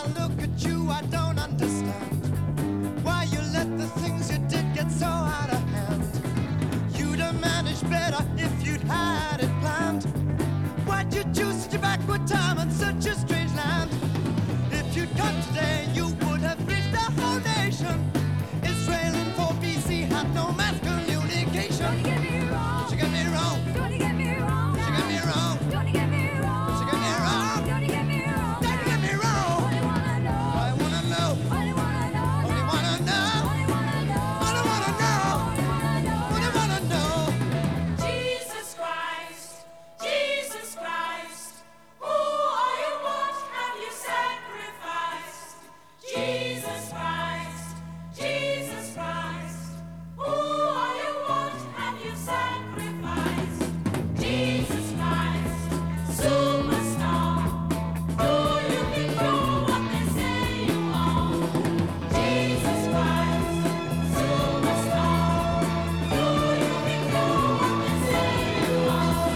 look at you, I don't understand why you let the things you did get so out of hand. You'd have managed better if you'd had it planned. Why'd you choose such a backward time and such a strange land? If you'd come today, you would have reached the whole nation. Israel in 4 BC had no mass communication. Don't you get me wrong. Don't you get me wrong. Don't you get me wrong. Don't you get me wrong. Don't you get me wrong. Don't you get me wrong. Don't you get me wrong. Don't you get me wrong. Only wanna know. I wanna know. Only wanna know. Only wanna know. Only wanna know. Only wanna know. Only wanna know. Only wanna know. Jesus Christ, Jesus Christ, who or you what have you sacrificed? Jesus Christ, Jesus Christ, who or you what have you sacrificed? Jesus Christ, superstar, do you think you're what they say you are? Jesus Christ, superstar, do you think you're what they say you are?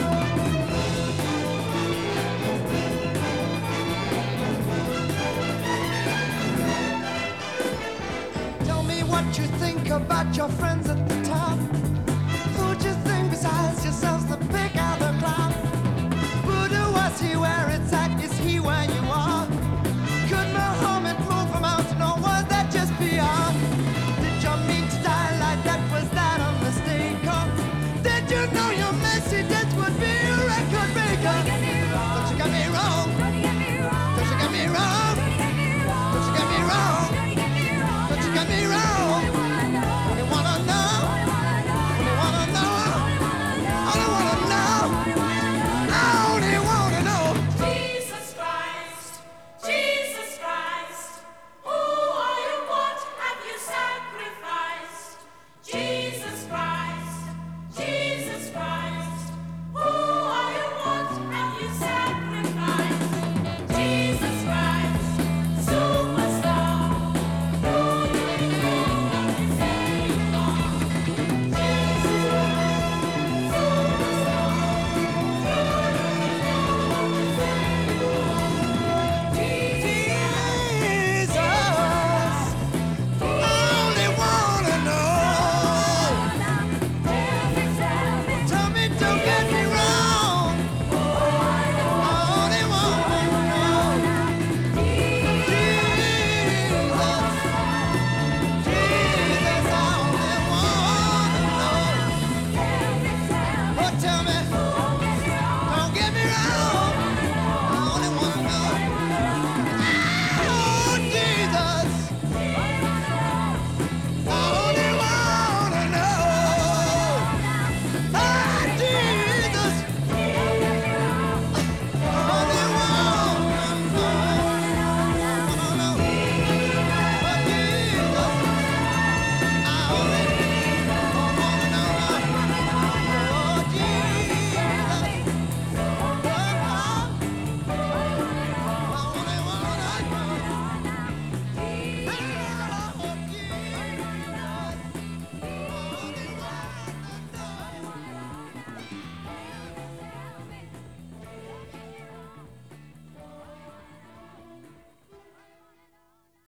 Tell me what you think about your friends at the